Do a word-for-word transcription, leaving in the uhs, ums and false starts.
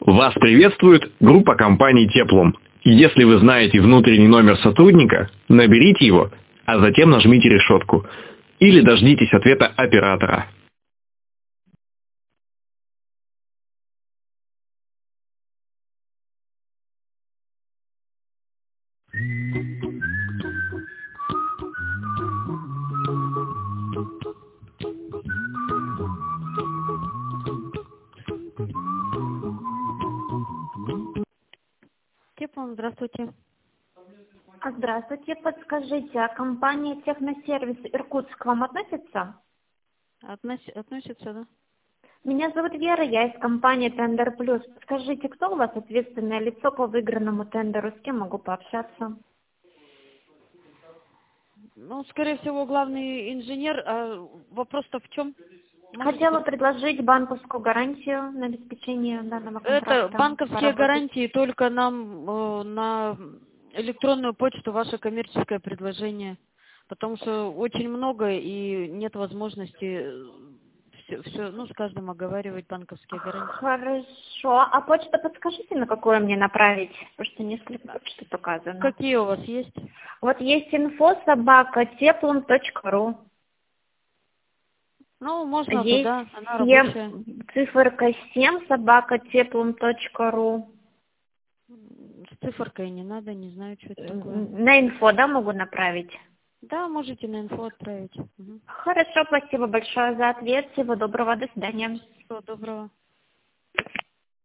Вас приветствует группа компаний «Теплум». Если вы знаете внутренний номер сотрудника, наберите его, а затем нажмите решетку. Или дождитесь ответа оператора. Теплум, здравствуйте. А, Здравствуйте, подскажите, а компания «Техносервис» Иркутск к вам относится? Относ- Относится, да? Меня зовут Вера, я из компании «Тендер Плюс». Скажите, кто у вас ответственное лицо по выигранному тендеру, с кем могу пообщаться? Ну, скорее всего, главный инженер. А вопрос-то в чем? Хотела предложить банковскую гарантию на обеспечение данного контракта. Это банковские поработать. гарантии только нам э, на электронную почту ваше коммерческое предложение. Потому что очень много и нет возможности все, все, ну, с каждым оговаривать банковские гарантии. Хорошо. А почту подскажите, на какую мне направить? Потому что несколько почт указано. Какие у вас есть? Вот есть инфо собака теплум точка ру. Ну, можно Есть туда, она семь, рабочая. циферка семь собака теплум точка ру. С циферкой не надо, не знаю, что это такое. На инфо, да, могу направить? Да, можете на инфо отправить. Угу. Хорошо, спасибо большое за ответ. Всего доброго, до свидания. Всего доброго.